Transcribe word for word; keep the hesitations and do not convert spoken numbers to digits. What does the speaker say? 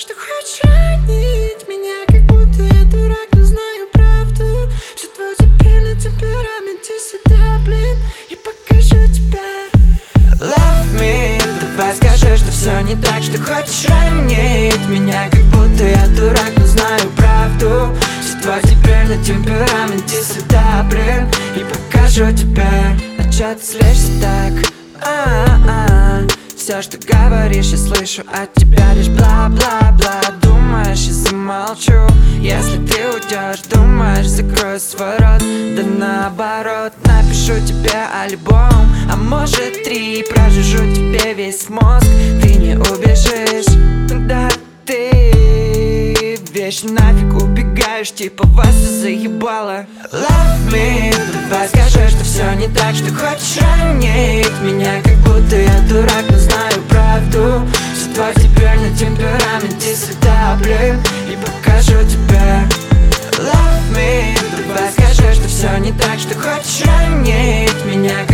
что хочешь ранить меня, как будто я дурак, но знаю правду. Все твой теперь на темпераменте сюда, блин, и покажу тебе. Love me, давай скажи, что все не так, что хочешь ранить меня, как будто я дурак, но знаю правду. Все твой теперь на темпераменте сюда, блин, и покажу тебе. А чё ты злишься так? А-а-а. Все, что говоришь, я слышу от тебя лишь бла-бла-бла. Думаешь, я замолчу, если ты уйдешь. Думаешь, закрою свой рот, да наоборот. Напишу тебе альбом, а может три. Прожужжу тебе весь мозг, ты не убежишь. Да ты вечно нафиг убегаешь, типа вас заебало. Love me, давай скажи, что все не так, что хочешь ранить меня, как будто я дурак, но знаю правду. Все твой теперь на темпераменте сюда, блин, и покажу тебе. Love me, давай скажи, что все не так, что хочешь ранить меня.